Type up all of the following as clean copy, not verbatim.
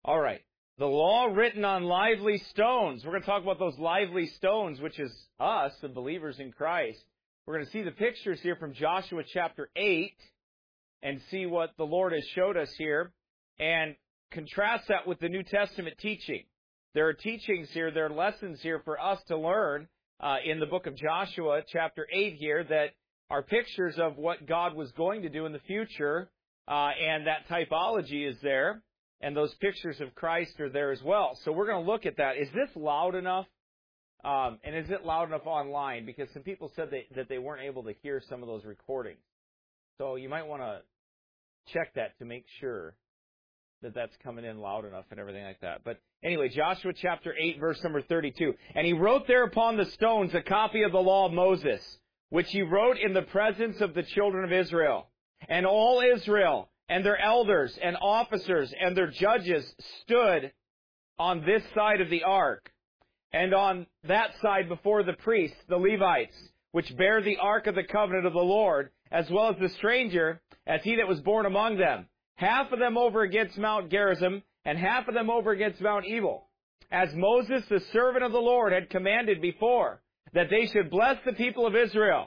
All right. The law written on lively stones. We're going to talk about those lively stones, which is us, the believers in Christ. We're going to see the pictures here from Joshua chapter 8 and see what the Lord has showed us here and contrast that with the New Testament teaching. There are teachings here, there are lessons here for us to learn in the book of Joshua chapter 8 here that are pictures of what God was going to do in the future, and that typology is there. And those pictures of Christ are there as well. So we're going to look at that. Is this loud enough? And is it loud enough online? Because some people said that they weren't able to hear some of those recordings. So you might want to check that to make sure that that's coming in loud enough and everything like that. But anyway, Joshua chapter 8, verse number 32. And he wrote there upon the stones a copy of the law of Moses, which he wrote in the presence of the children of Israel. And all Israel and their elders and officers and their judges stood on this side of the ark, and on that side before the priests, the Levites, which bear the ark of the covenant of the Lord, as well as the stranger, as he that was born among them. Half of them over against Mount Gerizim, and half of them over against Mount Ebal, as Moses, the servant of the Lord, had commanded before, that they should bless the people of Israel.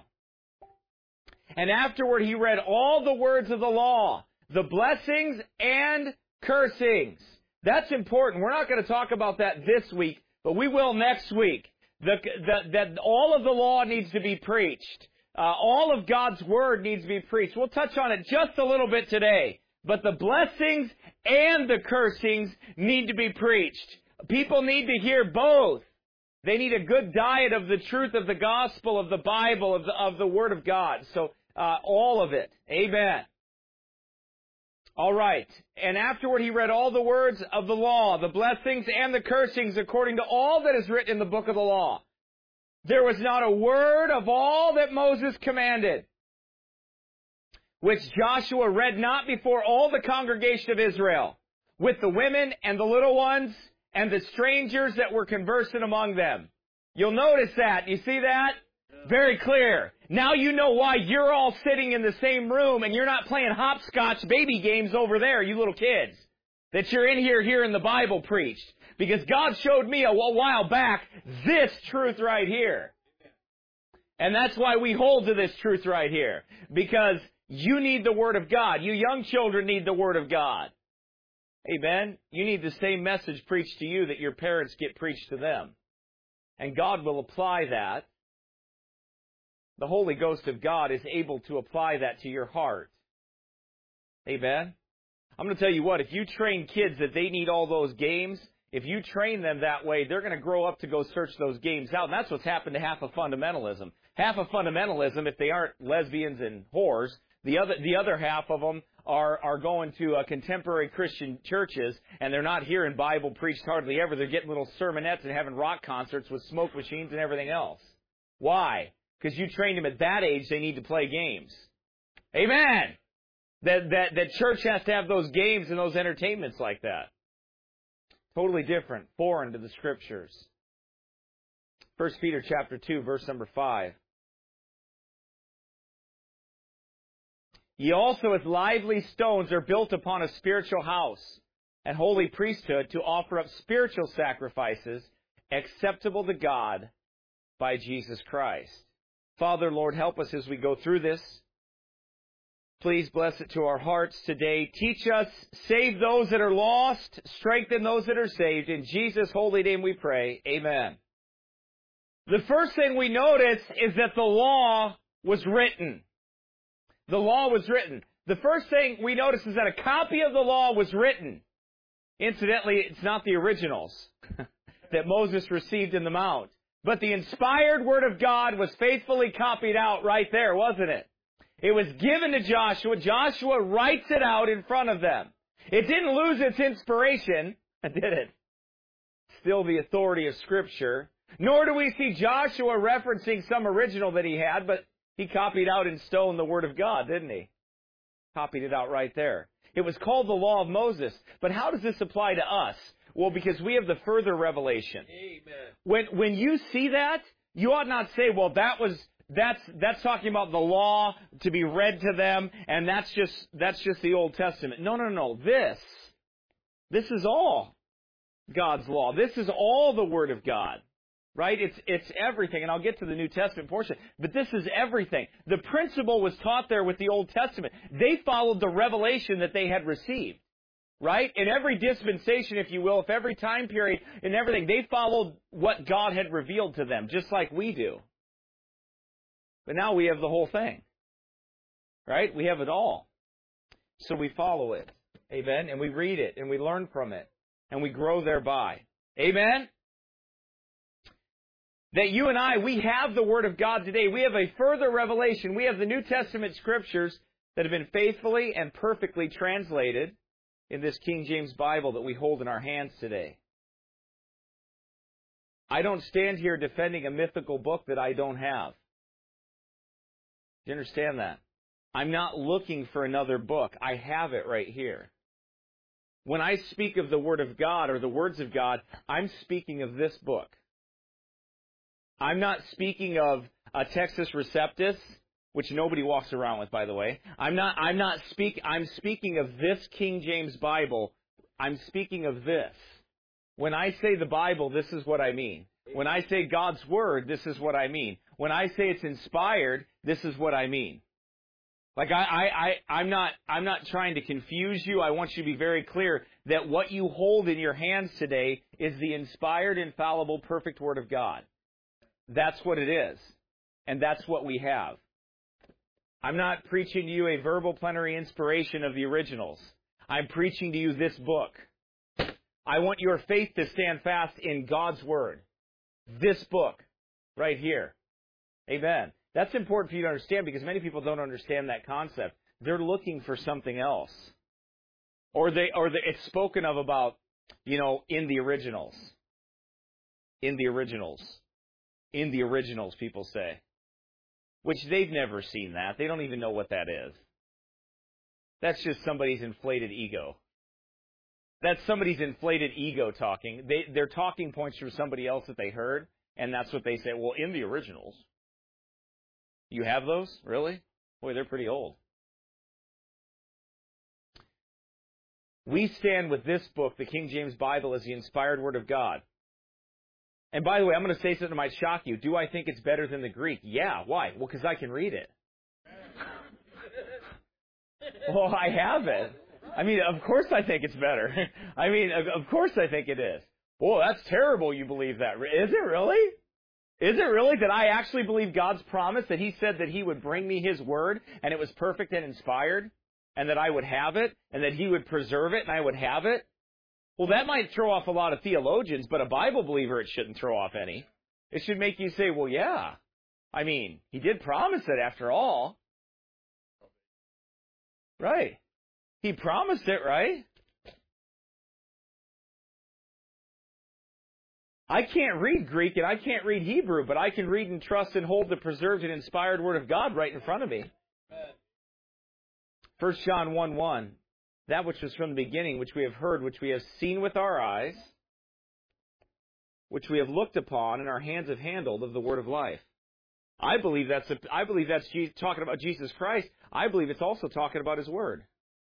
And afterward he read all the words of the law, the blessings and cursings. That's important. We're not going to talk about that this week, but we will next week. That all of the law needs to be preached. All of God's Word needs to be preached. We'll touch on it just a little bit today. But the blessings and the cursings need to be preached. People need to hear both. They need a good diet of the truth of the gospel, of the Bible, of the Word of God. So all of it. Amen. All right. And afterward he read all the words of the law, the blessings and the cursings, according to all that is written in the book of the law. There was not a word of all that Moses commanded, which Joshua read not before all the congregation of Israel, with the women and the little ones and the strangers that were conversing among them. You'll notice that. You see that? Very clear. Now you know why you're all sitting in the same room and you're not playing hopscotch baby games over there, you little kids. That you're in here hearing the Bible preached. Because God showed me a while back this truth right here. And that's why we hold to this truth right here. Because you need the Word of God. You young children need the Word of God. Amen? You need the same message preached to you that your parents get preached to them. And God will apply that. The Holy Ghost of God is able to apply that to your heart. Amen? I'm going to tell you what, if you train kids that they need all those games, if you train them that way, they're going to grow up to go search those games out. And that's what's happened to half of fundamentalism. Half of fundamentalism, if they aren't lesbians and whores, the other half of them are going to contemporary Christian churches, and they're not hearing Bible preached hardly ever. They're getting little sermonettes and having rock concerts with smoke machines and everything else. Why? Because you trained them at that age, they need to play games. Amen! That church has to have those games and those entertainments like that. Totally different, foreign to the Scriptures. 1 Peter chapter 2, verse number 5. Ye also as lively stones are built upon a spiritual house and holy priesthood to offer up spiritual sacrifices acceptable to God by Jesus Christ. Father, Lord, help us as we go through this. Please bless it to our hearts today. Teach us, save those that are lost, strengthen those that are saved. In Jesus' holy name we pray. Amen. The first thing we notice is that the law was written. The law was written. The first thing we notice is that a copy of the law was written. Incidentally, it's not the originals that Moses received in the Mount. But the inspired Word of God was faithfully copied out right there, wasn't it? It was given to Joshua. Joshua writes it out in front of them. It didn't lose its inspiration, did it? Still the authority of Scripture. Nor do we see Joshua referencing some original that he had, but he copied out in stone the Word of God, didn't he? Copied it out right there. It was called the Law of Moses. But how does this apply to us? Well, because we have the further revelation. Amen. When you see that, you ought not say, well, that's talking about the law to be read to them, and that's just the Old Testament. No. This This is all God's law. This is all the Word of God. Right? It's everything. And I'll get to the New Testament portion. But this is everything. The principle was taught there with the Old Testament. They followed the revelation that they had received. Right? In every dispensation, if you will, if every time period, in everything, they followed what God had revealed to them, just like we do. But now we have the whole thing. Right? We have it all. So we follow it. Amen? And we read it, and we learn from it, and we grow thereby. Amen? That you and I, we have the Word of God today. We have a further revelation. We have the New Testament Scriptures that have been faithfully and perfectly translated in this King James Bible that we hold in our hands today. I don't stand here defending a mythical book that I don't have. Do you understand that? I'm not looking for another book. I have it right here. When I speak of the Word of God or the words of God, I'm speaking of this book. I'm not speaking of a Textus Receptus, which nobody walks around with, by the way. I'm speaking of this King James Bible. I'm speaking of this. When I say the Bible, this is what I mean. When I say God's Word, this is what I mean. When I say it's inspired, this is what I mean. Like I'm not trying to confuse you. I want you to be very clear that what you hold in your hands today is the inspired, infallible, perfect Word of God. That's what it is. And that's what we have. I'm not preaching to you a verbal plenary inspiration of the originals. I'm preaching to you this book. I want your faith to stand fast in God's Word. This book, right here. Amen. That's important for you to understand because many people don't understand that concept. They're looking for something else. Or it's spoken of about, in the originals. In the originals. In the originals, people say. Which they've never seen that. They don't even know what that is. That's just somebody's inflated ego. That's somebody's inflated ego talking. They're talking points from somebody else that they heard, and that's what they say. Well, in the originals. You have those? Really? Boy, they're pretty old. We stand with this book, the King James Bible, as the inspired Word of God. And by the way, I'm going to say something that might shock you. Do I think it's better than the Greek? Yeah. Why? Well, because I can read it. Well, I have it. I mean, of course I think it's better. I mean, of course I think it is. Well, that's terrible you believe that. Is it really? Is it really that I actually believe God's promise that He said that He would bring me His Word and it was perfect and inspired and that I would have it and that He would preserve it and I would have it? Well, that might throw off a lot of theologians, but a Bible believer it shouldn't throw off any. It should make you say, well, yeah. I mean, He did promise it after all. Right. He promised it, right? I can't read Greek and I can't read Hebrew, but I can read and trust and hold the preserved and inspired Word of God right in front of me. 1 John 1:1, that which was from the beginning, which we have heard, which we have seen with our eyes, which we have looked upon and our hands have handled of the Word of life. I believe that's talking about Jesus Christ. I believe it's also talking about His Word.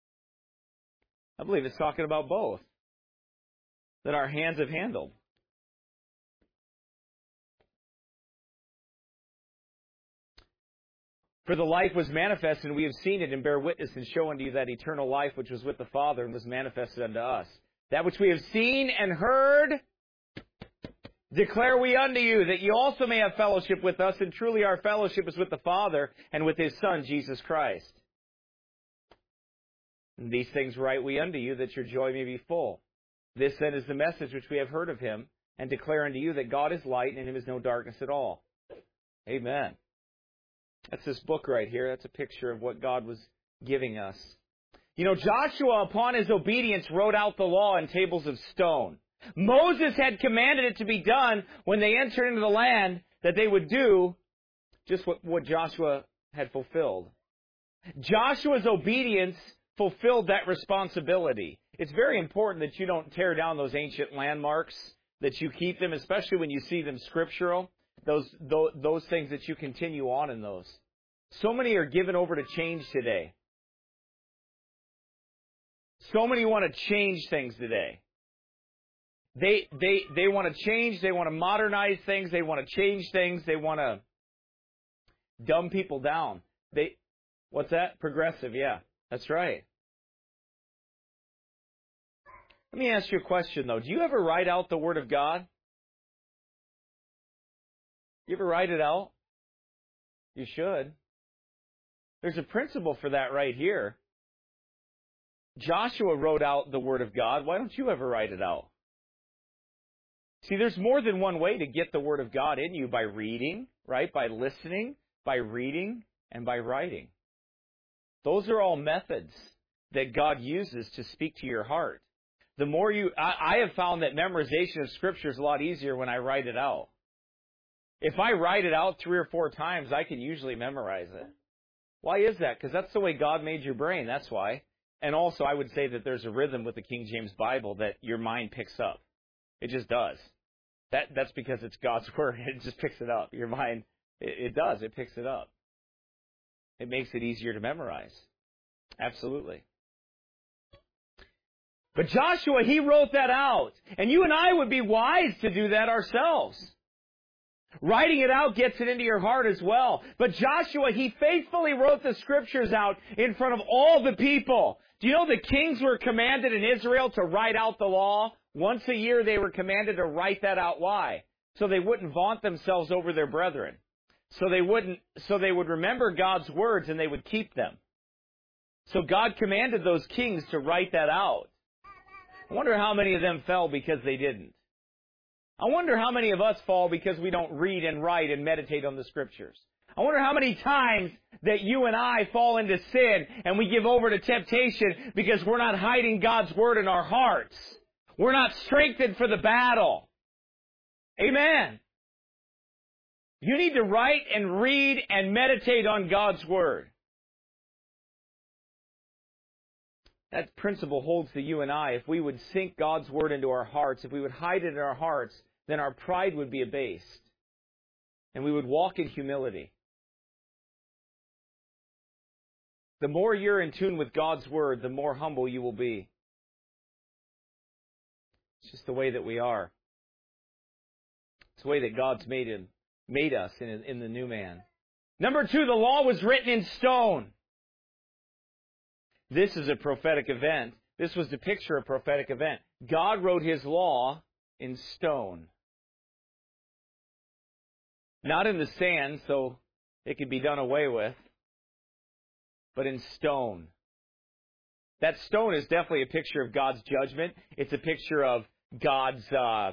I believe it's talking about both. That our hands have handled. For the life was manifested, and we have seen it, and bear witness, and show unto you that eternal life which was with the Father, and was manifested unto us. That which we have seen and heard, declare we unto you, that you also may have fellowship with us, and truly our fellowship is with the Father, and with His Son, Jesus Christ. And these things write we unto you, that your joy may be full. This then is the message which we have heard of Him, and declare unto you that God is light, and in Him is no darkness at all. Amen. That's this book right here. That's a picture of what God was giving us. Joshua, upon his obedience, wrote out the law in tables of stone. Moses had commanded it to be done when they entered into the land, that they would do just what Joshua had fulfilled. Joshua's obedience fulfilled that responsibility. It's very important that you don't tear down those ancient landmarks, that you keep them, especially when you see them scriptural. Those things that you continue on in those. So many are given over to change today. So many want to change things today. They want to change, they want to modernize things, they want to change things, they want to dumb people down. What's that? Progressive, yeah. That's right. Let me ask you a question, though. Do you ever write out the Word of God? You ever write it out? You should. There's a principle for that right here. Joshua wrote out the Word of God. Why don't you ever write it out? See, there's more than one way to get the Word of God in you: by reading, right? By listening, by reading, and by writing. Those are all methods that God uses to speak to your heart. The more I have found that memorization of Scripture is a lot easier when I write it out. If I write it out 3 or 4 times, I can usually memorize it. Why is that? Because that's the way God made your brain, that's why. And also, I would say that there's a rhythm with the King James Bible that your mind picks up. It just does. That's because it's God's Word. It just picks it up. Your mind, it does. It picks it up. It makes it easier to memorize. Absolutely. But Joshua, he wrote that out. And you and I would be wise to do that ourselves. Writing it out gets it into your heart as well. But Joshua, he faithfully wrote the Scriptures out in front of all the people. Do you know the kings were commanded in Israel to write out the law? Once a year they were commanded to write that out. Why? So they wouldn't vaunt themselves over their brethren. So they would remember God's words and they would keep them. So God commanded those kings to write that out. I wonder how many of them fell because they didn't. I wonder how many of us fall because we don't read and write and meditate on the Scriptures. I wonder how many times that you and I fall into sin and we give over to temptation because we're not hiding God's Word in our hearts. We're not strengthened for the battle. Amen. You need to write and read and meditate on God's Word. That principle holds to you and I. If we would sink God's Word into our hearts, if we would hide it in our hearts, then our pride would be abased. And we would walk in humility. The more you're in tune with God's Word, the more humble you will be. It's just the way that we are. It's the way that God's made us in the new man. Number 2, the law was written in stone. This is a prophetic event. This was to picture a prophetic event. God wrote His law in stone. Not in the sand, so it could be done away with, but in stone. That stone is definitely a picture of God's judgment. It's a picture of God's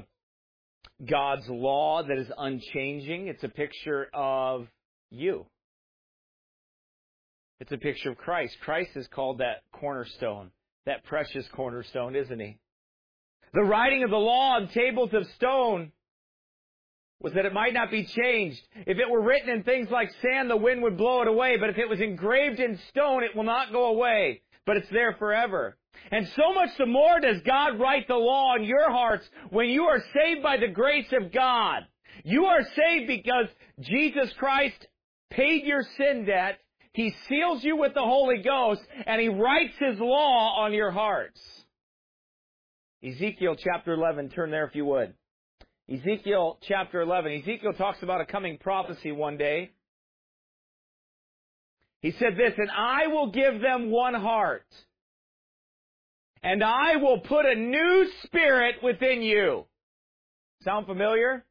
law that is unchanging. It's a picture of you. It's a picture of Christ. Christ is called that cornerstone, that precious cornerstone, isn't He? The writing of the law on tables of stone was that it might not be changed. If it were written in things like sand, the wind would blow it away. But if it was engraved in stone, it will not go away. But it's there forever. And so much the more does God write the law in your hearts when you are saved by the grace of God. You are saved because Jesus Christ paid your sin debt. He seals you with the Holy Ghost, and He writes His law on your hearts. Ezekiel chapter 11, turn there if you would. Ezekiel chapter 11. Ezekiel talks about a coming prophecy one day. He said this, "And I will give them one heart, and I will put a new spirit within you." Sound familiar?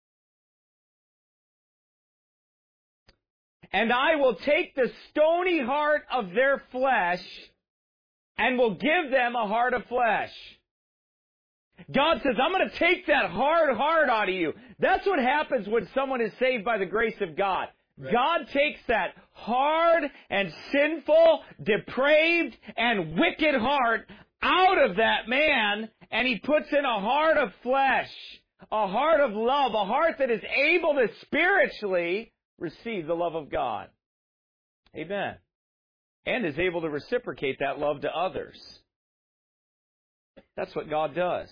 "And I will take the stony heart of their flesh and will give them a heart of flesh." God says, I'm going to take that hard heart out of you. That's what happens when someone is saved by the grace of God. Right. God takes that hard and sinful, depraved and wicked heart out of that man, and He puts in a heart of flesh, a heart of love, a heart that is able to spiritually receive the love of God. Amen. And is able to reciprocate that love to others. That's what God does.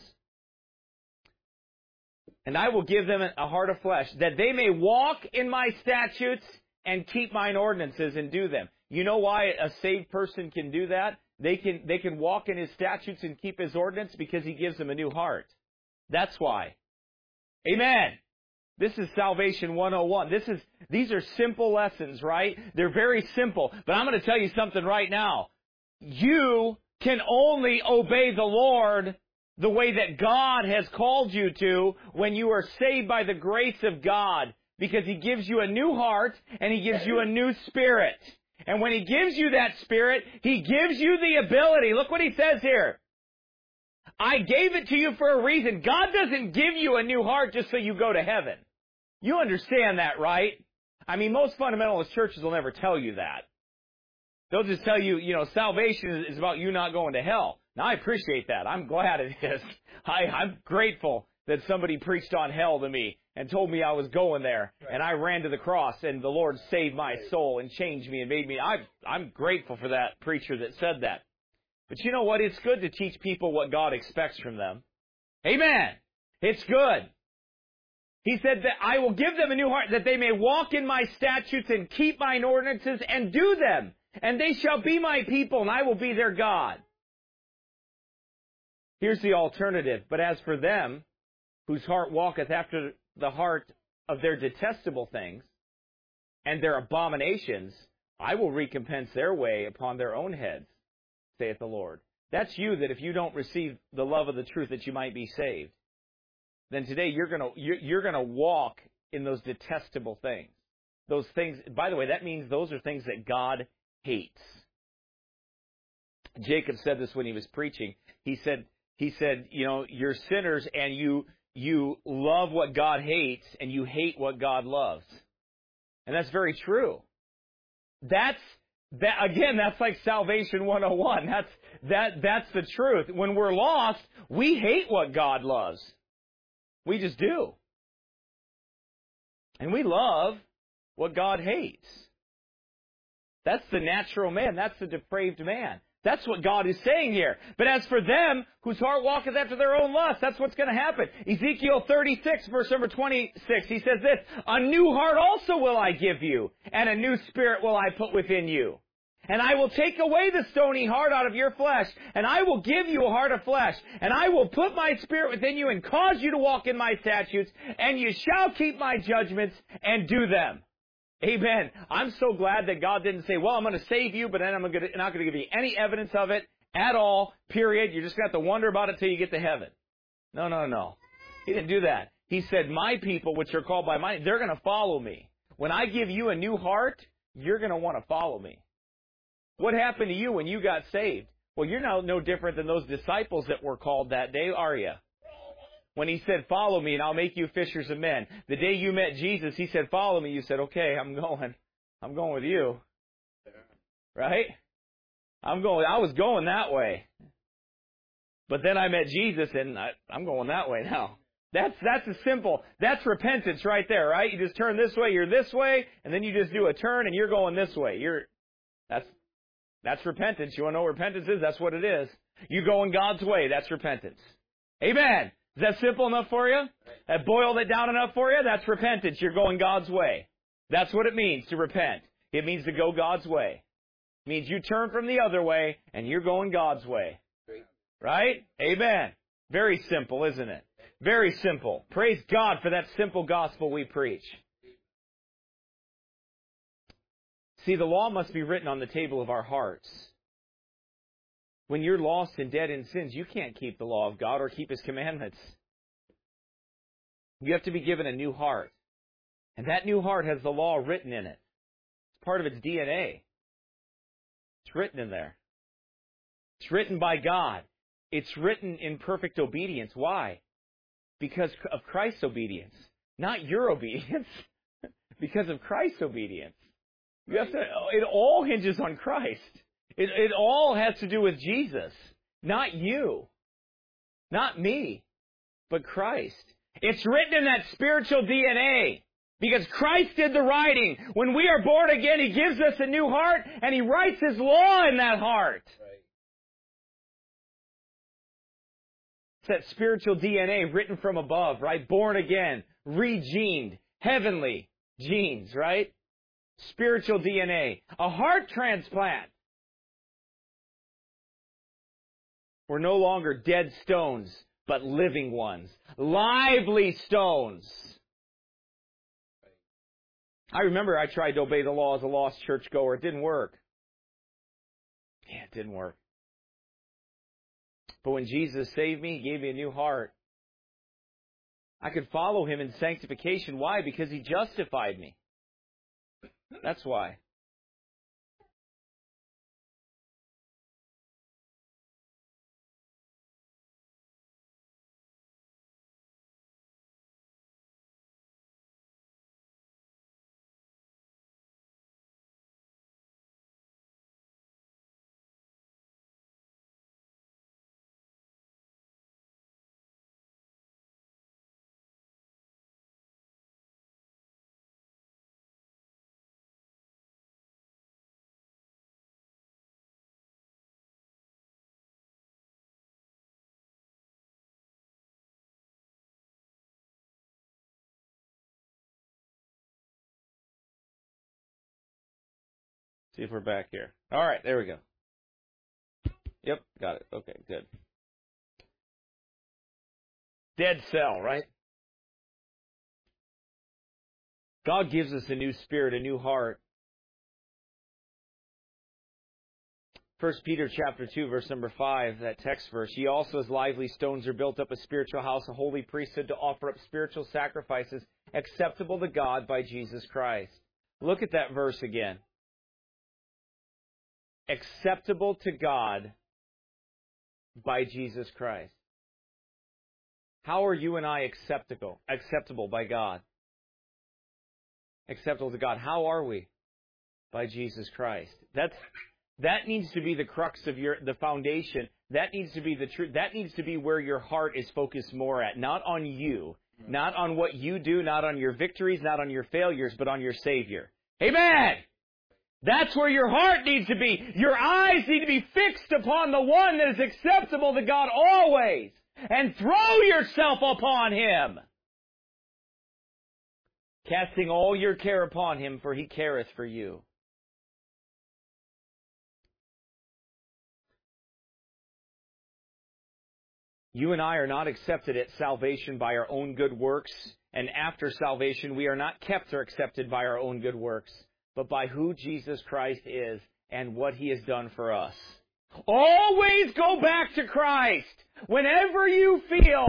"And I will give them a heart of flesh, that they may walk in my statutes and keep mine ordinances and do them." You know why a saved person can do that? they can walk in His statutes and keep His ordinance because He gives them a new heart. That's why. Amen. This is Salvation 101. These are simple lessons, right? They're very simple. But I'm going to tell you something right now. You can only obey the Lord the way that God has called you to when you are saved by the grace of God, because He gives you a new heart and He gives you a new spirit. And when He gives you that spirit, He gives you the ability. Look what He says here. I gave it to you for a reason. God doesn't give you a new heart just so you go to heaven. You understand that, right? I mean, most fundamentalist churches will never tell you that. They'll just tell you, salvation is about you not going to hell. Now, I appreciate that. I'm glad it is. I'm grateful that somebody preached on hell to me and told me I was going there. And I ran to the cross, and the Lord saved my soul and changed me and made me. I'm grateful for that preacher that said that. But you know what? It's good to teach people what God expects from them. Amen. It's good. He said that I will give them a new heart, that they may walk in my statutes and keep mine ordinances and do them. And they shall be my people, and I will be their God. Here's the alternative. But as for them, whose heart walketh after the heart of their detestable things and their abominations, I will recompense their way upon their own heads, saith the Lord. That's you, that if you don't receive the love of the truth that you might be saved, then today you're gonna walk in those detestable things. Those things, by the way, that means those are things that God hates. Jacob said this when he was preaching. He said, you're sinners and you love what God hates and you hate what God loves. And that's very true. That's like Salvation 101. That's the truth. When we're lost, we hate what God loves. We just do. And we love what God hates. That's the natural man. That's the depraved man. That's what God is saying here. But as for them, whose heart walketh after their own lust, that's what's going to happen. Ezekiel 36, verse number 26, he says this, a new heart also will I give you, and a new spirit will I put within you. And I will take away the stony heart out of your flesh, and I will give you a heart of flesh, and I will put my spirit within you and cause you to walk in my statutes, and you shall keep my judgments and do them. Amen. I'm so glad that God didn't say, well, I'm going to save you, but then I'm not going to give you any evidence of it at all, period. You're just going to have to wonder about it till you get to heaven. No. He didn't do that. He said, my people, which are called by my name, they're going to follow me. When I give you a new heart, you're going to want to follow me. What happened to you when you got saved? Well, you're now no different than those disciples that were called that day, are you? When He said, follow me and I'll make you fishers of men. The day you met Jesus, He said, follow me. You said, okay, I'm going with you. Right? I was going that way. But then I met Jesus and I'm going that way now. That's as simple. That's repentance right there, right? You just turn this way, you're this way, and then you just do a turn and you're going this way. That's repentance. You want to know what repentance is? That's what it is. You go in God's way. That's repentance. Amen. Is that simple enough for you? That boiled it down enough for you? That's repentance. You're going God's way. That's what it means to repent. It means to go God's way. It means you turn from the other way and you're going God's way. Right? Amen. Very simple, isn't it? Very simple. Praise God for that simple gospel we preach. See, the law must be written on the table of our hearts. When you're lost and dead in sins, you can't keep the law of God or keep His commandments. You have to be given a new heart. And that new heart has the law written in it. It's part of its DNA. It's written in there. It's written by God. It's written in perfect obedience. Why? Because of Christ's obedience. Not your obedience. Because of Christ's obedience. It all hinges on Christ. It all has to do with Jesus. Not you. Not me. But Christ. It's written in that spiritual DNA. Because Christ did the writing. When we are born again, He gives us a new heart, and He writes His law in that heart. Right. It's that spiritual DNA written from above, right? Born again, regened, heavenly genes, right? Spiritual DNA. A heart transplant. We're no longer dead stones, but living ones. Lively stones. I remember I tried to obey the law as a lost churchgoer. It didn't work. Yeah, it didn't work. But when Jesus saved me, He gave me a new heart. I could follow Him in sanctification. Why? Because He justified me. That's why. See if we're back here. All right, there we go. Yep, got it. Okay, good. Dead cell, right? God gives us a new spirit, a new heart. 1 Peter chapter 2, verse number 5, that text verse. Ye also as lively stones are built up a spiritual house, a holy priesthood, to offer up spiritual sacrifices acceptable to God by Jesus Christ. Look at that verse again. Acceptable to God by Jesus Christ. How are you and I acceptable by God? Acceptable to God. How are we? By Jesus Christ. That needs to be the crux of the foundation. That needs to be the truth. That needs to be where your heart is focused more at. Not on you. Not on what you do. Not on your victories. Not on your failures. But on your Savior. Amen! That's where your heart needs to be. Your eyes need to be fixed upon the one that is acceptable to God always. And throw yourself upon Him. Casting all your care upon Him, for He careth for you. You and I are not accepted at salvation by our own good works, and after salvation we are not kept or accepted by our own good works, but by who Jesus Christ is and what He has done for us. Always go back to Christ. Whenever you feel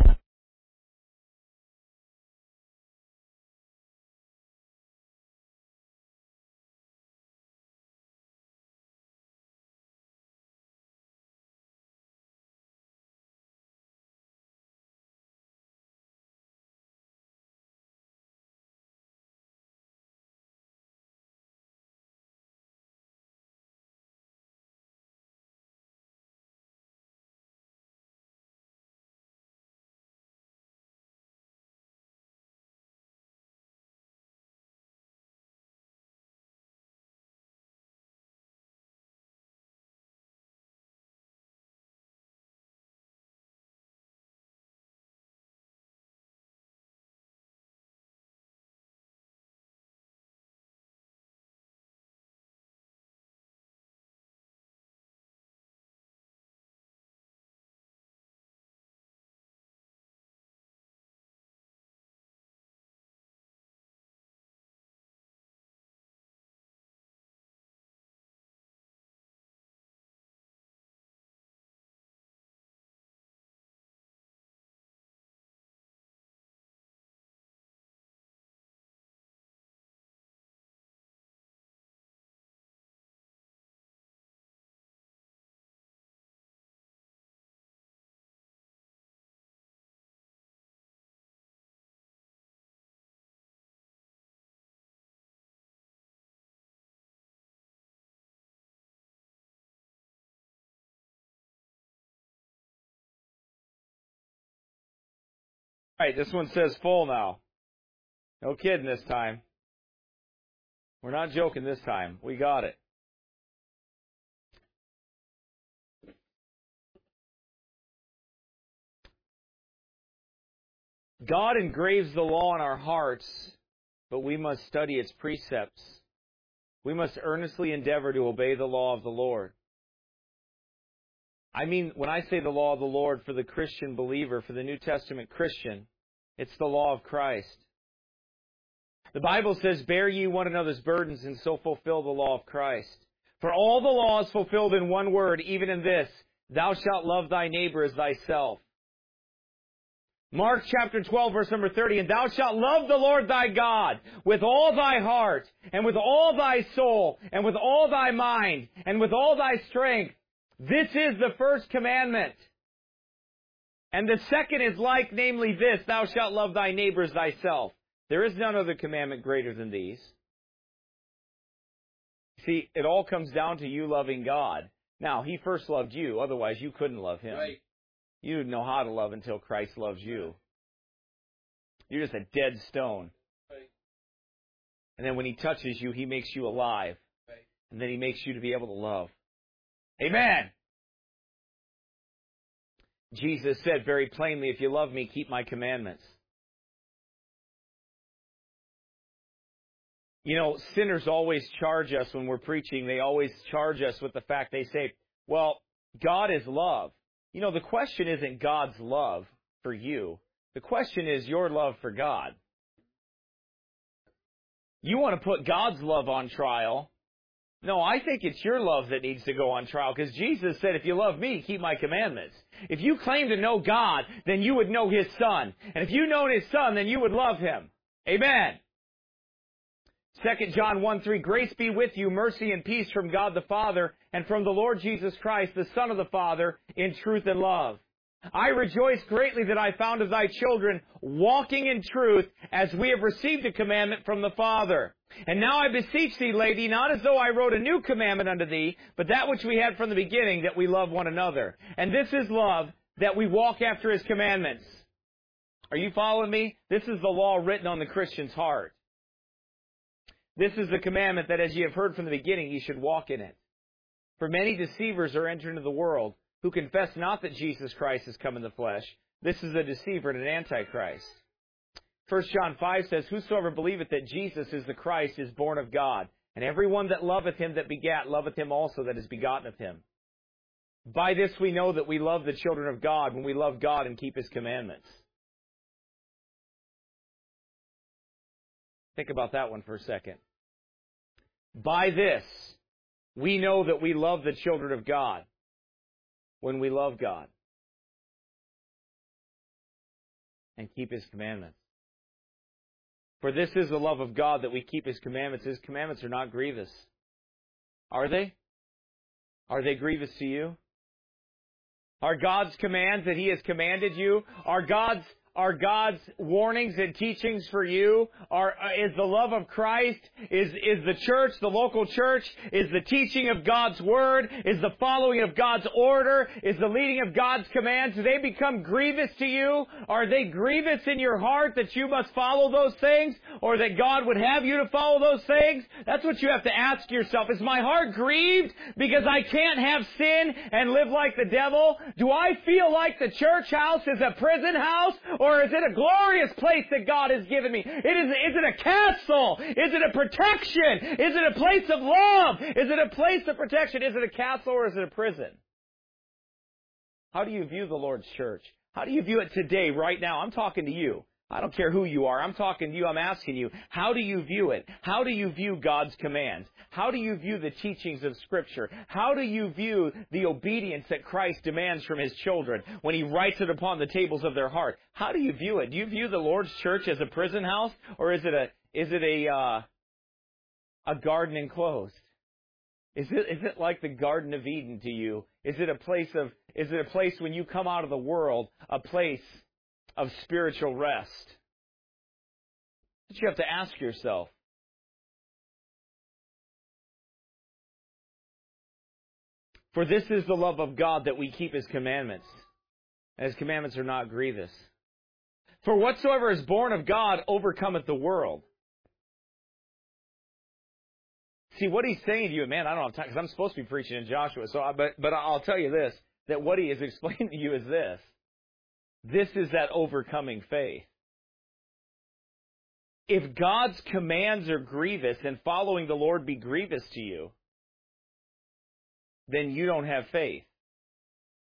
All right, this one says full now. No kidding this time. We're not joking this time. We got it. God engraves the law on our hearts, but we must study its precepts. We must earnestly endeavor to obey the law of the Lord. I mean, when I say the law of the Lord for the Christian believer, for the New Testament Christian, it's the law of Christ. The Bible says, bear ye one another's burdens and so fulfill the law of Christ. For all the law is fulfilled in one word, even in this, thou shalt love thy neighbor as thyself. Mark chapter 12, verse number 30, and thou shalt love the Lord thy God with all thy heart, and with all thy soul, and with all thy mind, and with all thy strength. This is the first commandment. And the second is like, namely this, thou shalt love thy neighbor as thyself. There is none other commandment greater than these. See, it all comes down to you loving God. Now, He first loved you, otherwise you couldn't love Him. Right. You didn't know how to love until Christ loves you. You're just a dead stone. Right. And then when He touches you, He makes you alive. Right. And then He makes you to be able to love. Amen! Jesus said very plainly, if you love me, keep my commandments. You know, sinners always charge us when we're preaching. They always charge us with the fact they say, well, God is love. You know, the question isn't God's love for you. The question is your love for God. You want to put God's love on trial. No, I think it's your love that needs to go on trial, because Jesus said, if you love me, keep my commandments. If you claim to know God, then you would know His Son. And if you know His Son, then you would love Him. Amen. 2 John 1:3, grace be with you, mercy and peace from God the Father and from the Lord Jesus Christ, the Son of the Father, in truth and love. I rejoice greatly that I found of thy children walking in truth, as we have received a commandment from the Father. And now I beseech thee, lady, not as though I wrote a new commandment unto thee, but that which we had from the beginning, that we love one another. And this is love, that we walk after His commandments. Are you following me? This is the law written on the Christian's heart. This is the commandment that, as ye have heard from the beginning, ye should walk in it. For many deceivers are entered into the world, who confess not that Jesus Christ is come in the flesh. This is a deceiver and an antichrist. 1 John 5 says, whosoever believeth that Jesus is the Christ is born of God. And every one that loveth Him that begat, loveth Him also that is begotten of Him. By this we know that we love the children of God, when we love God and keep His commandments. Think about that one for a second. By this, we know that we love the children of God, when we love God and keep His commandments. For this is the love of God, that we keep His commandments. His commandments are not grievous. Are they? Are they grievous to you? Are God's commands that He has commanded you? Are God's warnings and teachings for you? Is the love of Christ, is the church, the local church, is the teaching of God's Word, is the following of God's order, is the leading of God's commands, do they become grievous to you? Are they grievous in your heart that you must follow those things, or that God would have you to follow those things? That's what you have to ask yourself. Is my heart grieved because I can't have sin and live like the devil? Do I feel like the church house is a prison house? Or is it a glorious place that God has given me? Is it a castle? Is it a protection? Is it a place of love? Is it a place of protection? Is it a castle or is it a prison? How do you view the Lord's church? How do you view it today, right now? I'm talking to you. I don't care who you are. I'm talking to you. I'm asking you, how do you view it? How do you view God's commands? How do you view the teachings of Scripture? How do you view the obedience that Christ demands from His children when He writes it upon the tables of their heart? How do you view it? Do you view the Lord's church as a prison house, or is it a garden enclosed? Is it like the Garden of Eden to you? Is it a place when you come out of the world, a place of spiritual rest? But you have to ask yourself. For this is the love of God, that we keep His commandments. And His commandments are not grievous. For whatsoever is born of God overcometh the world. See, what He's saying to you, man, I don't have time, because I'm supposed to be preaching in Joshua, but I'll tell you this, that what He is explaining to you is this. This is that overcoming faith. If God's commands are grievous and following the Lord be grievous to you, then you don't have faith.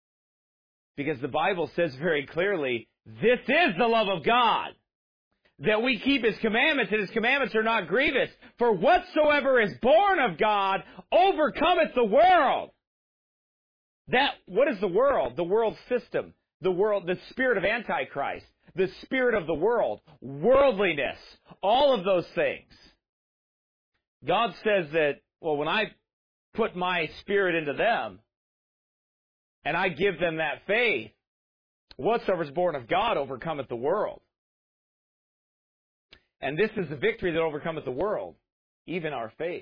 Because the Bible says very clearly, this is the love of God, that we keep His commandments, and His commandments are not grievous. For whatsoever is born of God overcometh the world. What is the world? The world system. The spirit of Antichrist. The spirit of the world. Worldliness. All of those things. God says that, well, when I put my spirit into them, and I give them that faith, whatsoever is born of God overcometh the world. And this is the victory that overcometh the world, even our faith.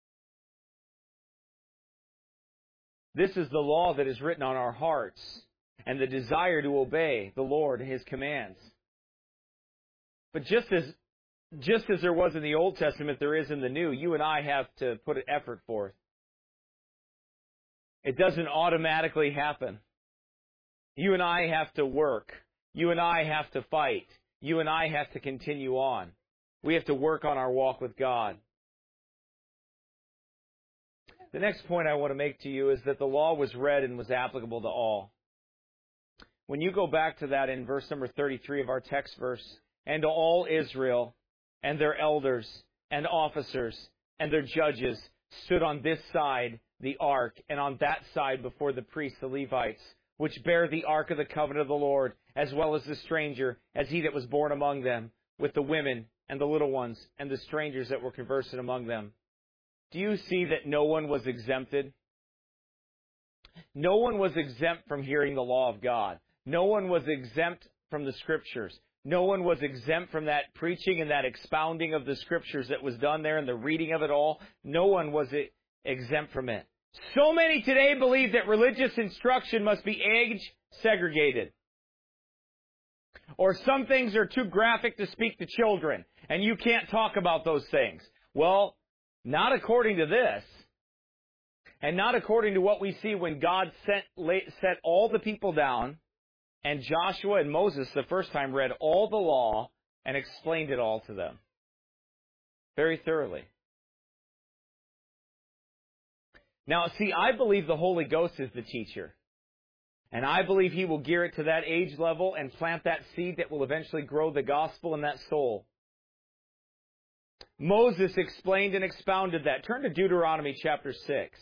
This is the law that is written on our hearts, and the desire to obey the Lord and His commands. But just as there was in the Old Testament, there is in the New, you and I have to put an effort forth. It doesn't automatically happen. You and I have to work. You and I have to fight. You and I have to continue on. We have to work on our walk with God. The next point I want to make to you is that the law was read and was applicable to all. When you go back to that in verse number 33 of our text verse, and to all Israel and their elders and officers and their judges stood on this side the ark, and on that side before the priests, the Levites, which bear the ark of the covenant of the Lord, as well as the stranger, as he that was born among them, with the women and the little ones, and the strangers that were conversing among them. Do you see that no one was exempted? No one was exempt from hearing the law of God. No one was exempt from the Scriptures. No one was exempt from that preaching and that expounding of the Scriptures that was done there and the reading of it all. No one was exempt from it. So many today believe that religious instruction must be age segregated. Or some things are too graphic to speak to children, and you can't talk about those things. Well, not according to this, and not according to what we see when God set all the people down, and Joshua and Moses the first time read all the law and explained it all to them very thoroughly. Now, see, I believe the Holy Ghost is the teacher. And I believe He will gear it to that age level and plant that seed that will eventually grow the gospel in that soul. Moses explained and expounded that. Turn to Deuteronomy chapter 6.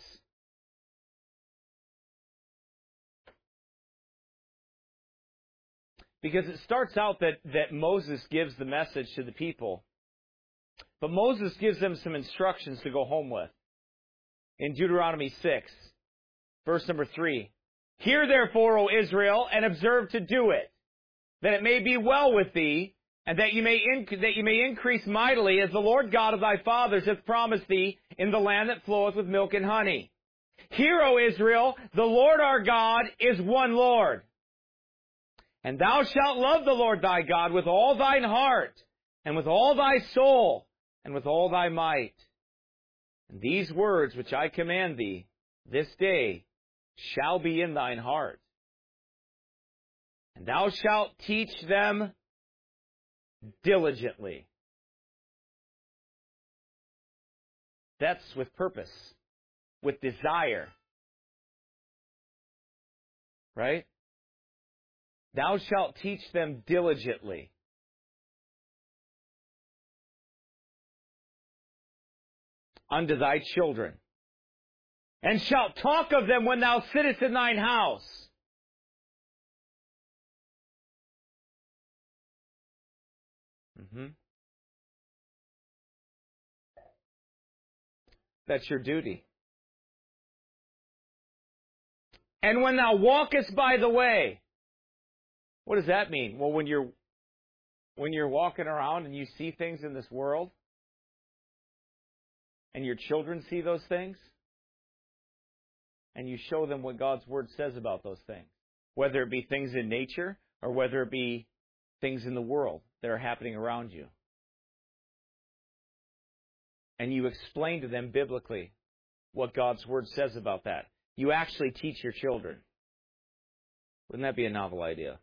Because it starts out that Moses gives the message to the people. But Moses gives them some instructions to go home with. In Deuteronomy 6, verse number 3. Hear therefore, O Israel, and observe to do it, that it may be well with thee, and that you may increase mightily, as the Lord God of thy fathers hath promised thee, in the land that floweth with milk and honey. Hear, O Israel, the Lord our God is one Lord. And thou shalt love the Lord thy God with all thine heart, and with all thy soul, and with all thy might. And these words which I command thee this day shall be in thine heart. And thou shalt teach them diligently. That's with purpose, with desire. Right? Thou shalt teach them diligently. Unto thy children, and shalt talk of them when thou sittest in thine house. That's your duty. And when thou walkest by the way. What does that mean? Well, when you're walking around and you see things in this world, and your children see those things, and you show them what God's Word says about those things, whether it be things in nature or whether it be things in the world that are happening around you. And you explain to them biblically what God's Word says about that. You actually teach your children. Wouldn't that be a novel idea?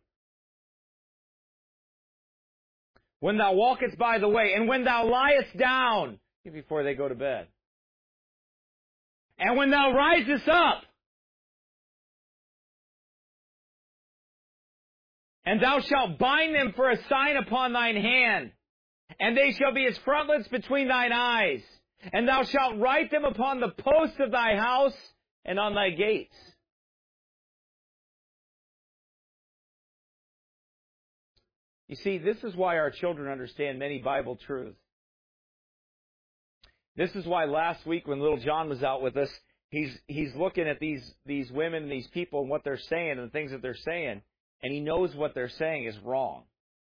When thou walkest by the way, and when thou liest down, before they go to bed. And when thou risest up, And thou shalt bind them for a sign upon thine hand, and they shall be as frontlets between thine eyes. And thou shalt write them upon the posts of thy house and on thy gates. You see, this is why our children understand many Bible truths. This is why last week when little John was out with us, he's looking at these women and these people and what they're saying and the things that they're saying, and he knows what they're saying is wrong.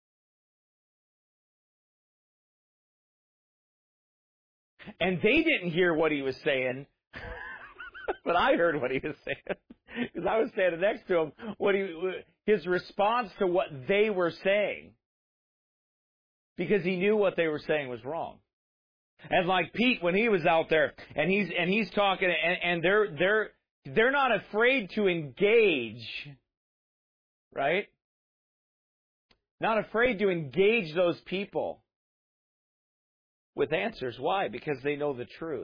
And they didn't hear what he was saying, but I heard what he was saying because I was standing next to him. His response to what they were saying, because he knew what they were saying was wrong. And like Pete, when he was out there and he's talking, and they're not afraid to engage, right? Not afraid to engage those people with answers. Why? Because they know the truth.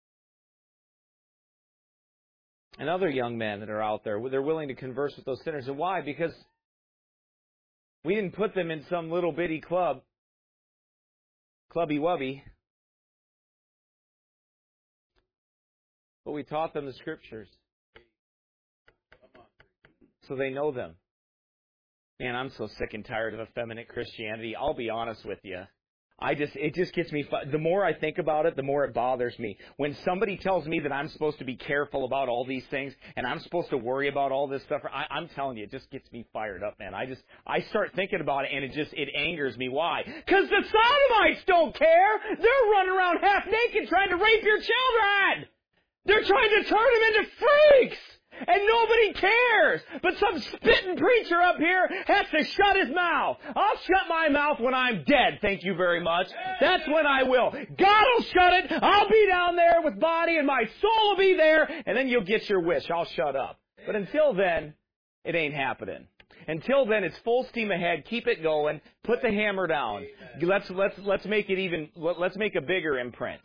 And other young men that are out there, they're willing to converse with those sinners. And why? Because we didn't put them in some little bitty club, clubby wubby, but we taught them the Scriptures so they know them. Man, I'm so sick and tired of effeminate Christianity. I'll be honest with you. It just gets me, the more I think about it, the more it bothers me. When somebody tells me that I'm supposed to be careful about all these things, and I'm supposed to worry about all this stuff, I'm telling you, it just gets me fired up, man. I start thinking about it, and it angers me. Why? Because the sodomites don't care. They're running around half naked trying to rape your children. They're trying to turn them into freaks. And nobody cares. But some spitting preacher up here has to shut his mouth. I'll shut my mouth when I'm dead, thank you very much. That's when I will. God will shut it. I'll be down there with body and my soul will be there. And then you'll get your wish. I'll shut up. But until then, it ain't happening. Until then, it's full steam ahead. Keep it going. Put the hammer down. Let's make it even. Let's make a bigger imprint.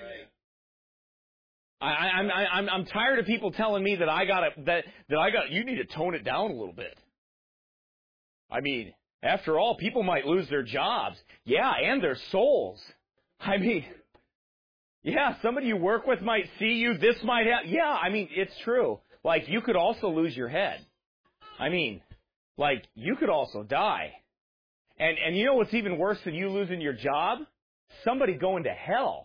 I'm tired of people telling me that you need to tone it down a little bit. I mean, after all, people might lose their jobs. Yeah, and their souls. I mean, yeah, somebody you work with might see you. This might happen. Yeah, I mean, it's true. Like, you could also lose your head. I mean, like, you could also die. And you know what's even worse than you losing your job? Somebody going to hell.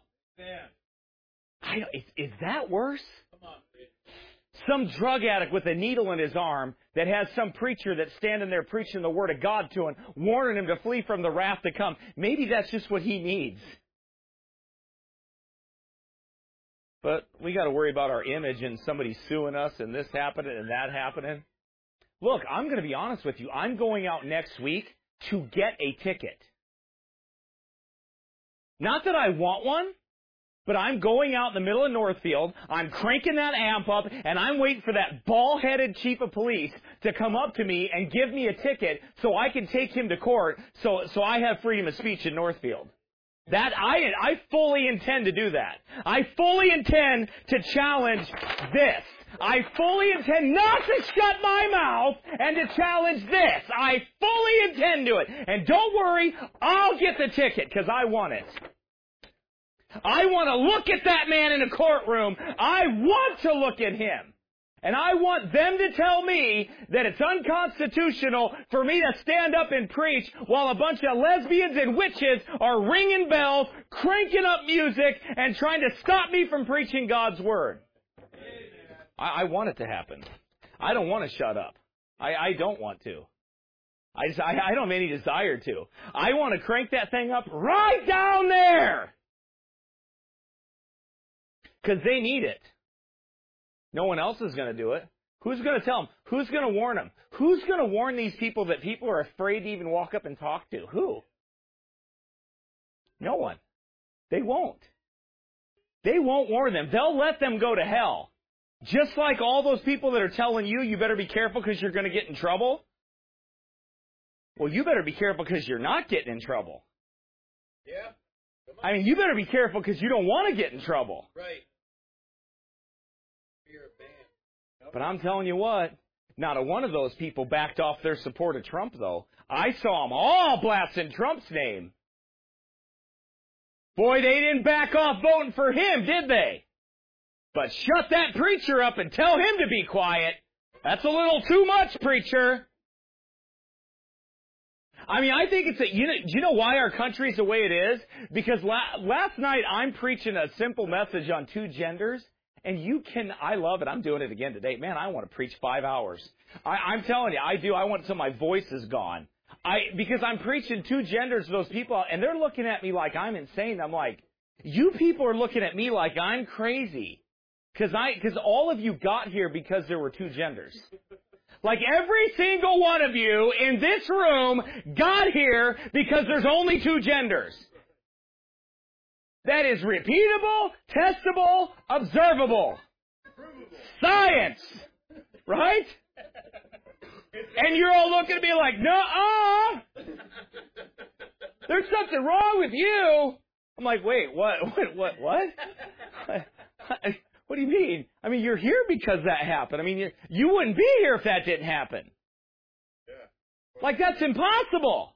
Is that worse? Some drug addict with a needle in his arm that has some preacher that's standing there preaching the Word of God to him, warning him to flee from the wrath to come. Maybe that's just what he needs. But we got to worry about our image and somebody suing us and this happening and that happening. Look, I'm going to be honest with you. I'm going out next week to get a ticket. Not that I want one. But I'm going out in the middle of Northfield, I'm cranking that amp up, and I'm waiting for that bald-headed chief of police to come up to me and give me a ticket so I can take him to court so I have freedom of speech in Northfield. That I fully intend to do that. I fully intend to challenge this. I fully intend not to shut my mouth and to challenge this. I fully intend to it. And don't worry, I'll get the ticket because I want it. I want to look at that man in a courtroom. I want to look at him. And I want them to tell me that it's unconstitutional for me to stand up and preach while a bunch of lesbians and witches are ringing bells, cranking up music, and trying to stop me from preaching God's Word. I want it to happen. I don't want to shut up. I don't want to. I don't have any desire to. I want to crank that thing up right down there. Because they need it. No one else is going to do it. Who's going to tell them? Who's going to warn them? Who's going to warn these people that people are afraid to even walk up and talk to? Who? No one. They won't. They won't warn them. They'll let them go to hell. Just like all those people that are telling you, you better be careful because you're going to get in trouble. Well, you better be careful because you're not getting in trouble. Yeah. I mean, you better be careful because you don't want to get in trouble. Right. But I'm telling you what, Not a one of those people backed off their support of Trump, though. I saw them all blasting Trump's name. Boy, they didn't back off voting for him, did they? But shut that preacher up and tell him to be quiet. That's a little too much, preacher. I mean, I think do you know why our country's the way it is? Because last night I'm preaching a simple message on two genders, and I love it. I'm doing it again today. Man, I want to preach 5 hours. I'm telling you, I do. I want till my voice is gone. Because I'm preaching two genders to those people, and they're looking at me like I'm insane. I'm like, you people are looking at me like I'm crazy. Because all of you got here because there were two genders. Like every single one of you in this room got here because there's only two genders. That is repeatable, testable, observable. Science. Right? And you're all looking at me like, nuh-uh. There's something wrong with you. I'm like, wait, what? What do you mean? I mean, you're here because that happened. I mean, you wouldn't be here if that didn't happen. Yeah. Like, that's impossible.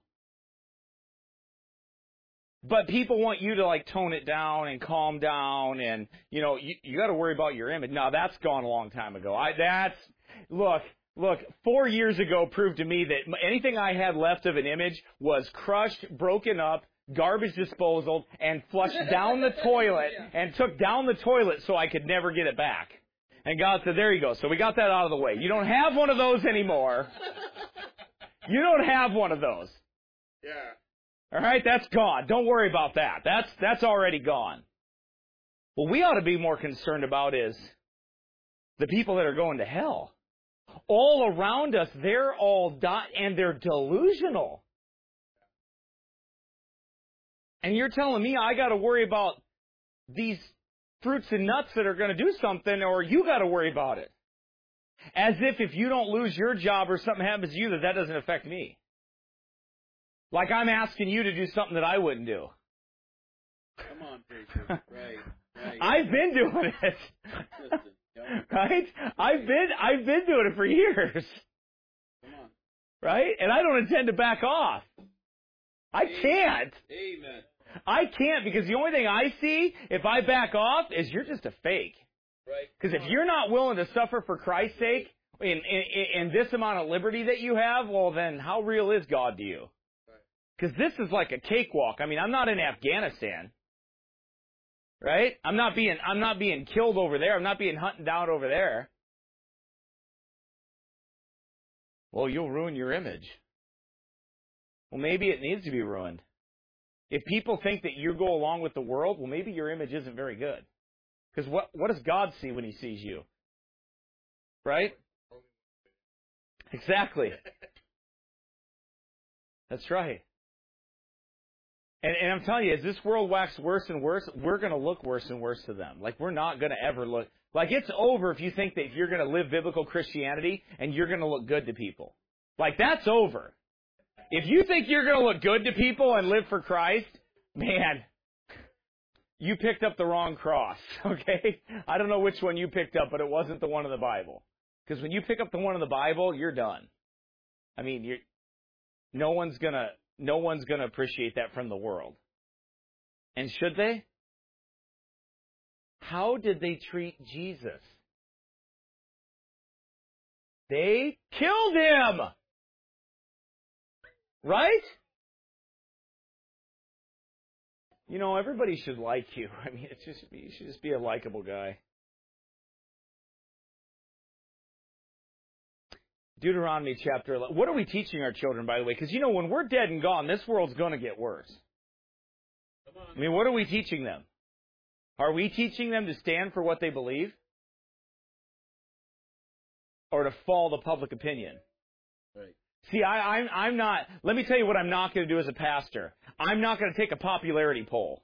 But people want you to, like, tone it down and calm down and, you got to worry about your image. No, that's gone a long time ago. Look, 4 years ago proved to me that anything I had left of an image was crushed, broken up, garbage disposal, and flushed down the toilet, and took down the toilet so I could never get it back. And God said, there you go. So we got that out of the way. You don't have one of those anymore. You don't have one of those. Yeah. All right, that's gone. Don't worry about that. That's already gone. What we ought to be more concerned about is the people that are going to hell. All around us, they're all and they're delusional. And you're telling me I got to worry about these fruits and nuts that are going to do something, or you got to worry about it. As if you don't lose your job or something happens to you, that doesn't affect me. Like I'm asking you to do something that I wouldn't do. Come on, preacher. Right. I've been doing it. Right? I've been doing it for years. Come on. Right? And I don't intend to back off. I can't. Amen. I can't, because the only thing I see if I back off is you're just a fake. Right. Because if you're not willing to suffer for Christ's sake in this amount of liberty that you have, well then how real is God to you? Because this is like a cakewalk. I mean, I'm not in Afghanistan. Right? I'm not being killed over there. I'm not being hunted down over there. Well, you'll ruin your image. Well, maybe it needs to be ruined. If people think that you go along with the world, well, maybe your image isn't very good. Because what does God see when He sees you? Right? Exactly. That's right. And I'm telling you, as this world waxes worse and worse, we're going to look worse and worse to them. Like, we're not going to ever look. Like, it's over if you think that you're going to live biblical Christianity and you're going to look good to people. Like, that's over. If you think you're going to look good to people and live for Christ, man, you picked up the wrong cross, okay? I don't know which one you picked up, but it wasn't the one in the Bible. Because when you pick up the one in the Bible, you're done. I mean, no one's going to appreciate that from the world. And should they? How did they treat Jesus? They killed Him! Right? Everybody should like you. I mean, you should just be a likable guy. Deuteronomy chapter 11. What are we teaching our children, by the way? Because, when we're dead and gone, this world's going to get worse. I mean, what are we teaching them? Are we teaching them to stand for what they believe? Or to follow the public opinion? Right. See, I'm not, let me tell you what I'm not going to do as a pastor. I'm not going to take a popularity poll.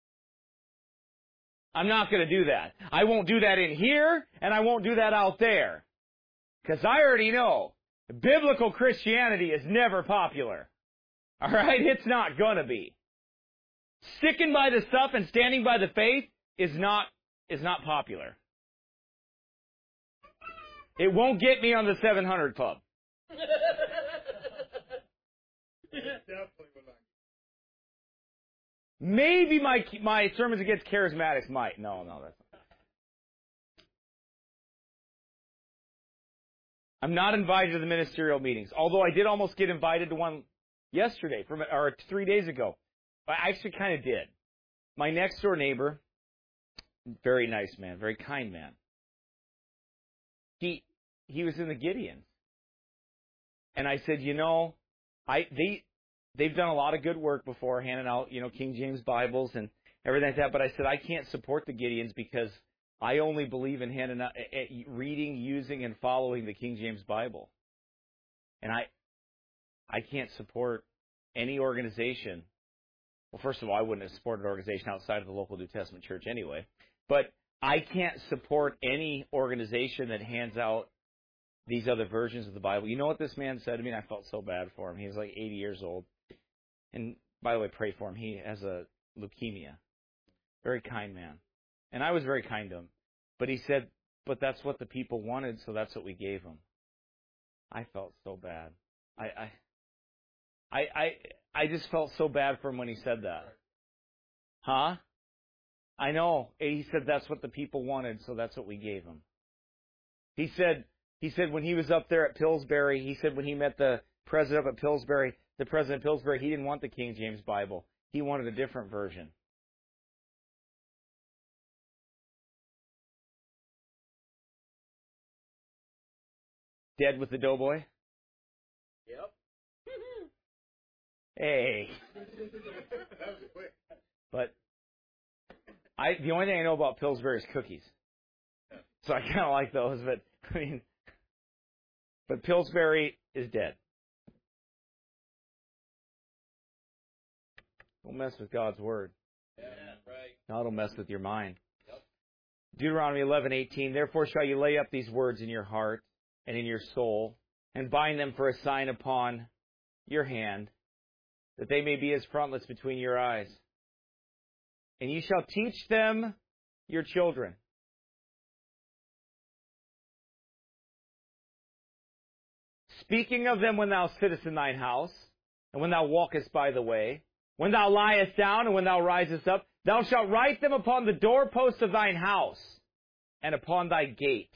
I'm not going to do that. I won't do that in here, and I won't do that out there. Because I already know biblical Christianity is never popular. All right? It's not going to be. Sticking by the stuff and standing by the faith is not popular. It won't get me on the 700 Club. Maybe my sermons against charismatics might. No, that's not. I'm not invited to the ministerial meetings, although I did almost get invited to one yesterday, or 3 days ago. I actually kind of did. My next door neighbor, very nice man, very kind man. He was in the Gideons. And I said, they've done a lot of good work before, handing out, King James Bibles and everything like that. But I said, I can't support the Gideons because I only believe in handing out, reading, using, and following the King James Bible. And I can't support any organization. Well, first of all, I wouldn't have supported an organization outside of the local New Testament church anyway. But I can't support any organization that hands out these other versions of the Bible. You know what this man said to me? And I felt so bad for him. He was like 80 years old. And by the way, pray for him. He has a leukemia. Very kind man. And I was very kind to him. But he said, but that's what the people wanted, so that's what we gave them. I felt so bad. I just felt so bad for him when he said that. Huh? I know. He said that's what the people wanted, so that's what we gave them. He said when he was up there at Pillsbury, he said when he met the president up at Pillsbury, the president of Pillsbury, he didn't want the King James Bible. He wanted a different version. Dead with the doughboy? Yep. Hey. But the only thing I know about Pillsbury is cookies. So I kind of like those, but Pillsbury is dead. Don't mess with God's word. Yeah, right. God will mess with your mind. Yep. Deuteronomy 11:18. Therefore shall you lay up these words in your heart and in your soul, and bind them for a sign upon your hand, that they may be as frontlets between your eyes. And you shall teach them your children. Speaking of them when thou sittest in thine house, and when thou walkest by the way, when thou liest down, and when thou risest up, thou shalt write them upon the doorposts of thine house, and upon thy gates.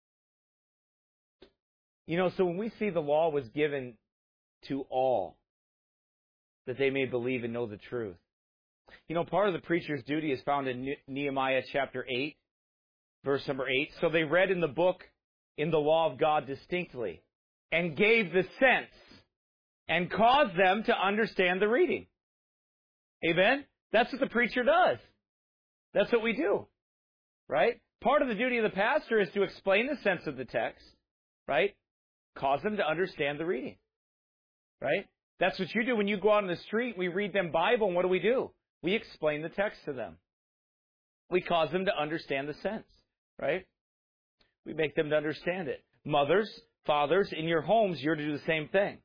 So when we see the law was given to all, that they may believe and know the truth. Part of the preacher's duty is found in Nehemiah chapter 8, verse number 8. So they read in the book, in the law of God distinctly, and gave the sense, and caused them to understand the reading. Amen? That's what the preacher does. That's what we do. Right? Part of the duty of the pastor is to explain the sense of the text. Right? Cause them to understand the reading. Right? That's what you do when you go out on the street. We read them Bible, and what do? We explain the text to them. We cause them to understand the sense. Right? We make them to understand it. Mothers, fathers, in your homes, you're to do the same thing.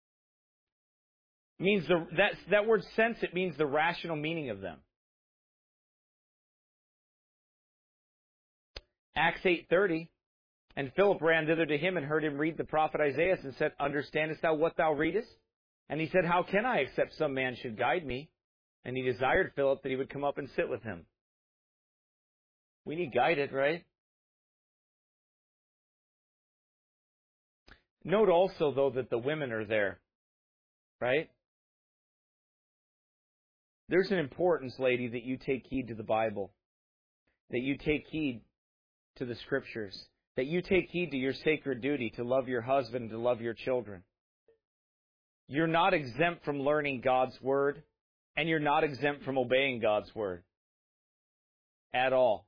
It means that word sense, it means the rational meaning of them. Acts 8:30. And Philip ran thither to him and heard him read the prophet Isaiah and said, Understandest thou what thou readest? And he said, How can I, except some man should guide me? And he desired Philip that he would come up and sit with him. We need guided, right? Note also, though, that the women are there, right? There's an importance, lady, that you take heed to the Bible, that you take heed to the Scriptures, that you take heed to your sacred duty to love your husband and to love your children. You're not exempt from learning God's Word, and you're not exempt from obeying God's Word at all.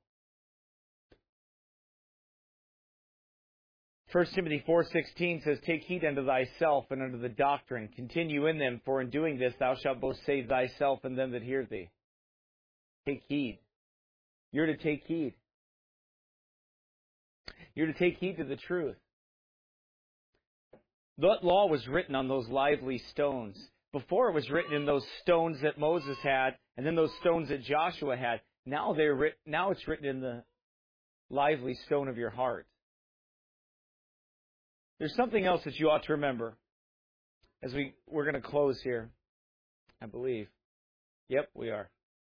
1 Timothy 4:16 says, Take heed unto thyself and unto the doctrine. Continue in them, for in doing this thou shalt both save thyself and them that hear thee. Take heed. You're to take heed. You're to take heed to the truth. That law was written on those lively stones. Before it was written in those stones that Moses had, and then those stones that Joshua had. Now it's written in the lively stone of your heart. There's something else that you ought to remember as we're going to close here, I believe. Yep, we are.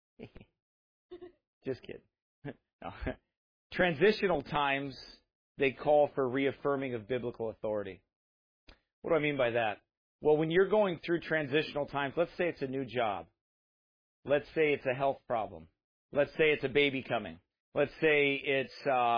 Just kidding. No. Transitional times, they call for reaffirming of biblical authority. What do I mean by that? Well, when you're going through transitional times, let's say it's a new job. Let's say it's a health problem. Let's say it's a baby coming. Let's say it's,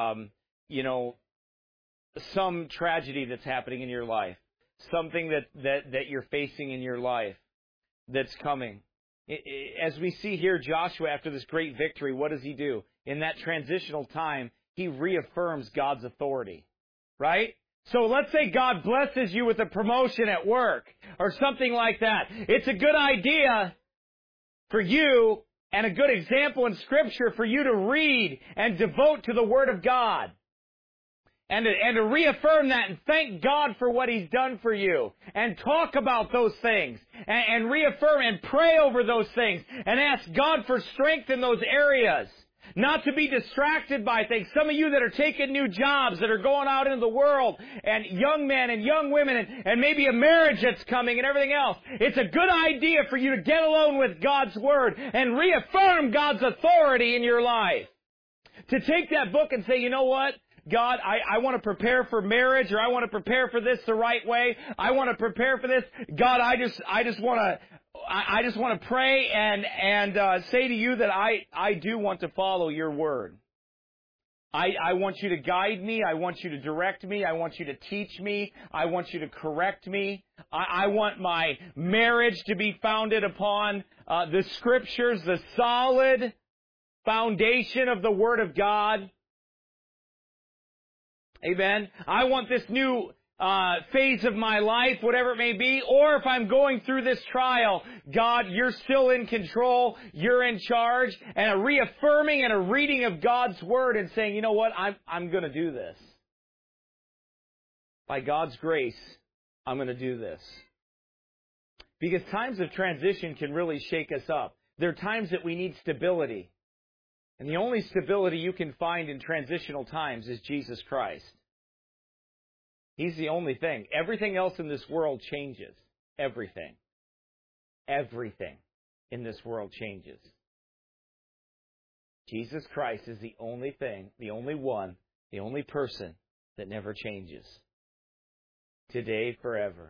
some tragedy that's happening in your life. Something that you're facing in your life that's coming. As we see here, Joshua, after this great victory, what does he do? In that transitional time, he reaffirms God's authority. Right? So let's say God blesses you with a promotion at work or something like that. It's a good idea for you and a good example in Scripture for you to read and devote to the Word of God. And to reaffirm that and thank God for what He's done for you. And talk about those things. And reaffirm and pray over those things. And ask God for strength in those areas. Not to be distracted by things. Some of you that are taking new jobs, that are going out into the world, and young men and young women, and maybe a marriage that's coming and everything else. It's a good idea for you to get alone with God's Word and reaffirm God's authority in your life. To take that book and say, you know what? God, I want to prepare for marriage, or I want to prepare for this the right way. I want to prepare for this. God, I just want to pray and say to you that I do want to follow your word. I want you to guide me. I want you to direct me. I want you to teach me. I want you to correct me. I want my marriage to be founded upon the Scriptures, the solid foundation of the Word of God. Amen. I want this new phase of my life, whatever it may be, or if I'm going through this trial, God, you're still in control, you're in charge, and a reaffirming and a reading of God's Word and saying, you know what, I'm going to do this. By God's grace, I'm going to do this. Because times of transition can really shake us up. There are times that we need stability. And the only stability you can find in transitional times is Jesus Christ. He's the only thing. Everything else in this world changes. Everything. Everything in this world changes. Jesus Christ is the only thing, the only one, the only person that never changes. Today, forever.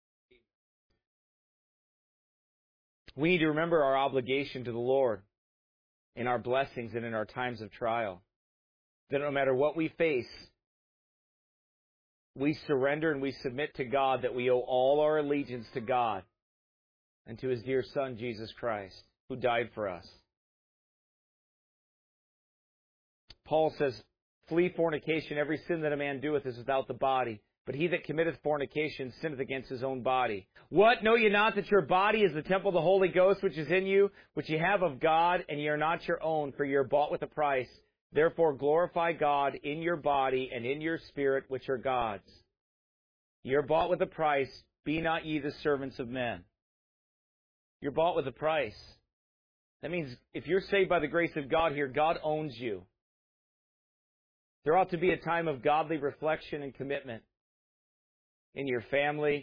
We need to remember our obligation to the Lord in our blessings and in our times of trial. That no matter what we face, we surrender and we submit to God, that we owe all our allegiance to God and to His dear Son, Jesus Christ, who died for us. Paul says, flee fornication. Every sin that a man doeth is without the body. But he that committeth fornication sinneth against his own body. What? Know ye not that your body is the temple of the Holy Ghost, which is in you, which ye have of God, and ye are not your own, for ye are bought with a price. Therefore glorify God in your body and in your spirit, which are God's. Ye are bought with a price. Be not ye the servants of men. You're bought with a price. That means if you're saved by the grace of God here, God owns you. There ought to be a time of godly reflection and commitment in your family,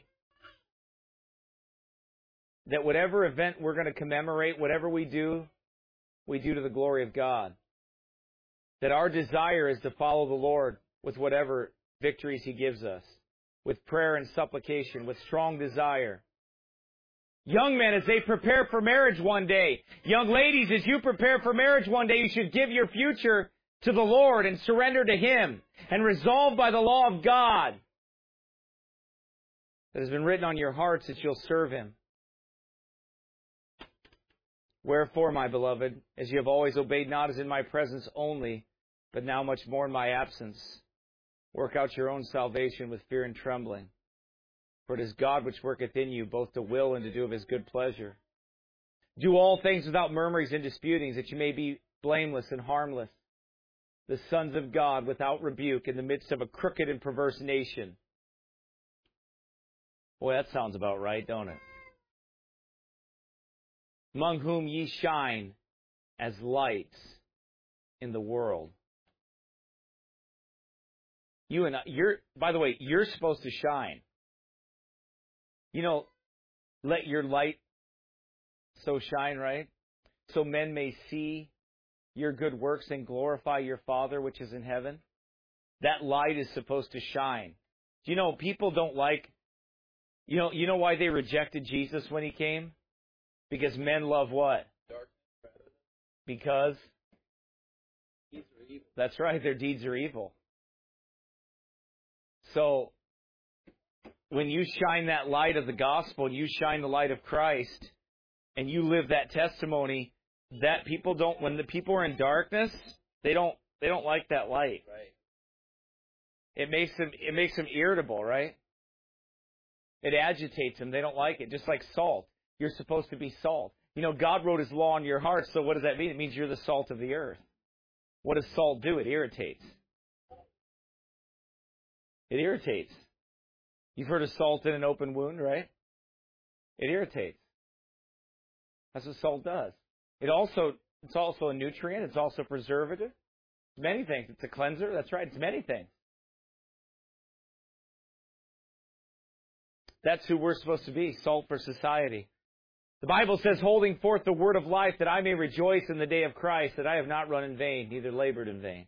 that whatever event we're going to commemorate, whatever we do to the glory of God. That our desire is to follow the Lord with whatever victories He gives us, with prayer and supplication, with strong desire. Young men, as they prepare for marriage one day, young ladies, as you prepare for marriage one day, you should give your future to the Lord and surrender to Him and resolve by the law of God that has been written on your hearts that you'll serve Him. Wherefore, my beloved, as you have always obeyed, not as in my presence only, but now much more in my absence, work out your own salvation with fear and trembling. For it is God which worketh in you, both to will and to do of His good pleasure. Do all things without murmurings and disputings, that you may be blameless and harmless, the sons of God without rebuke, in the midst of a crooked and perverse nation. Boy, that sounds about right, don't it? Among whom ye shine as lights in the world. You and I, by the way, you're supposed to shine. Let your light so shine, right? So men may see your good works and glorify your Father which is in heaven. That light is supposed to shine. People don't like, you know why they rejected Jesus when He came? Because men love what? Because? That's right, their deeds are evil. So, when you shine that light of the gospel, you shine the light of Christ, and you live that testimony, that people don't, when the people are in darkness, they don't like that light. Right. It makes them irritable, right? It agitates them. They don't like it. Just like salt. You're supposed to be salt. God wrote His law on your heart, so what does that mean? It means you're the salt of the earth. What does salt do? It irritates. It irritates. You've heard of salt in an open wound, right? It irritates. That's what salt does. It's also a nutrient. It's also a preservative. It's many things. It's a cleanser. That's right. It's many things. That's who we're supposed to be, salt for society. The Bible says, holding forth the word of life, that I may rejoice in the day of Christ, that I have not run in vain, neither labored in vain.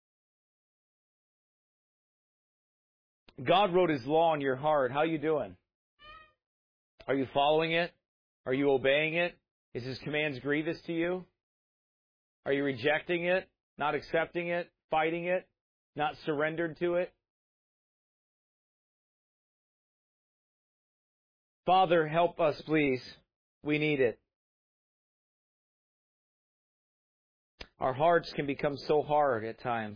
God wrote His law in your heart. How are you doing? Are you following it? Are you obeying it? Is His commands grievous to you? Are you rejecting it, not accepting it, fighting it, not surrendered to it? Father, help us, please. We need it. Our hearts can become so hard at times.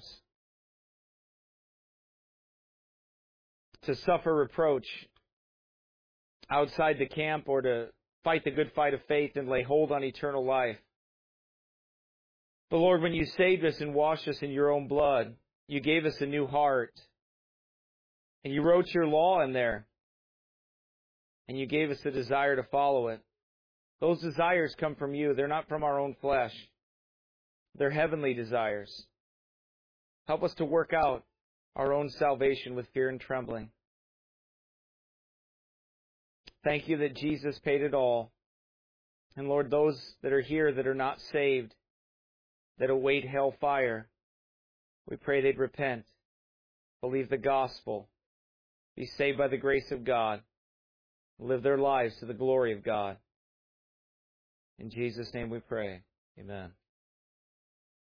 To suffer reproach outside the camp, or to fight the good fight of faith and lay hold on eternal life. But Lord, when You saved us and washed us in Your own blood, You gave us a new heart. And You wrote Your law in there. And You gave us a desire to follow it. Those desires come from You. They're not from our own flesh. They're heavenly desires. Help us to work out our own salvation with fear and trembling. Thank You that Jesus paid it all. And Lord, those that are here that are not saved, that await hellfire, we pray they'd repent, believe the gospel, be saved by the grace of God, live their lives to the glory of God. In Jesus' name we pray. Amen.